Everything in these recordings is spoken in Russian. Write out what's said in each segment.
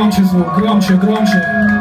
Громче звук, громче, громче.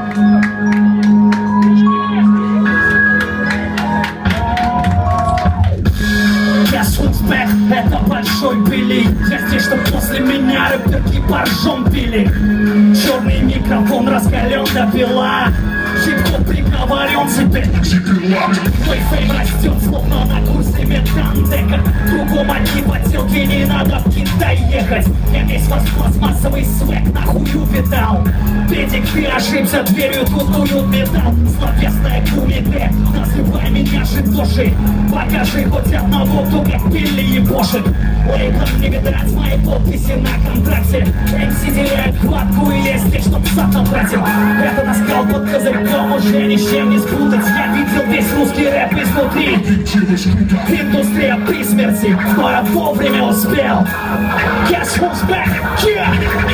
Это большой Билли. Я здесь, чтоб после меня рэперки боржом пили. Черный микрофон раскален до бела. Хип-хоп приговорен теперь. Твой фейм растет, словно на курсе медкандека. Кругом одни подделки, не надо в Китай ехать. Я весь ваш пластмассовый свек нахуй увидал. Педик, ты ошибся, дверью тут уют металл. Словесная кумитре, называй меня жидошей. Покажи хоть одного, кто как Билли ебошит. Лейблом не видать моей подписи на контракте. МС теряет хватку и лезть здесь, чтоб сад потратил. Это наскал под козырьком, уже ни с чем не спутать. Я видел весь русский рэп изнутри. Индустрия при смерти, но я вовремя успел. Guess who's back? Yeah!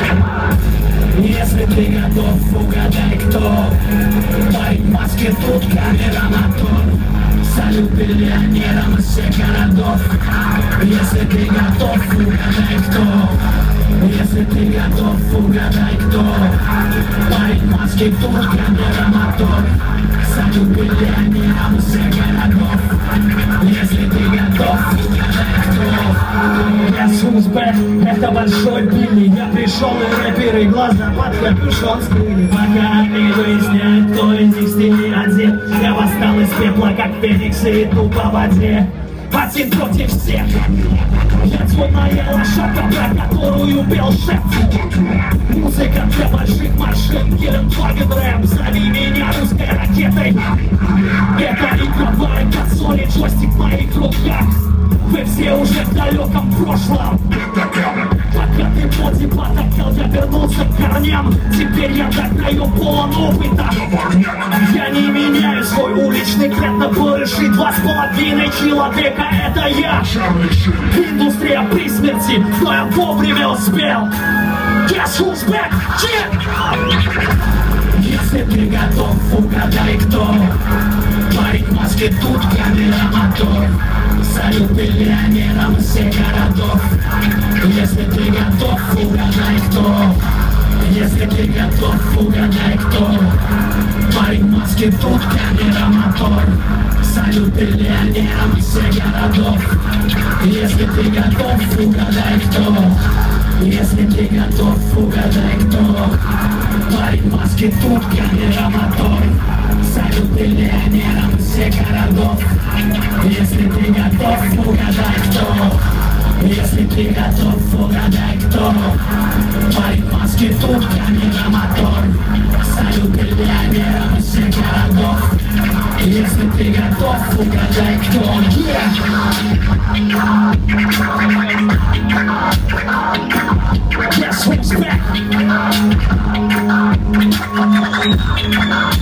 Если ты готов, угадай кто. Парень в маске, тут камера, мотор. Салют миллионерам из всех городов. Если ты готов, угадай кто. Если ты готов, угадай кто. Парень в маске, тут камера, мотор. Салют миллионерам из всех городов. Если ты готов, угадай кто. Guess who's back? Это большой Билли. Я пришел и рэперы глаза под капюшон скрыли. Пока они выясняют, кто из них стилей одет. Я восстал из пепла, как феникс, и иду по воде. Один против всех. Я твоя лошадка, про которую пел шеф. Музыка для больших машин, Гелендваген рэп. Зови меня русской ракетой. Это игровая консоль, джойстик в моих руках. Вы все уже в далеком прошлом. Пока ты в моде потакал, я вернулся к корням. Теперь я догнаю полон опыта. Я не меняю свой уличный клет на барыши. 2,5 человека, это я. Индустрия при смерти, но я вовремя успел. Guess who's back? Если ты готов, угадай кто. Парень в маске, тут камера, мотор. Салют миллионерам из всех городов. Если ты готов, угадай кто. Если ты готов, угадай кто. Парень в маске, тут камера, мотор. Салют миллионерам из всех городов. Если ты готов, угадай кто. Если ты готов, угадай кто. Парень в маске, тут камера, мотор. Салют миллионерам из всех городов. Если ты готов, угадай кто. Если ты готов, угадай кто. Парень в маске, тут камера, мотор. Салют миллионерам из всех городов. Если ты готов, угадай кто. Guess who's back?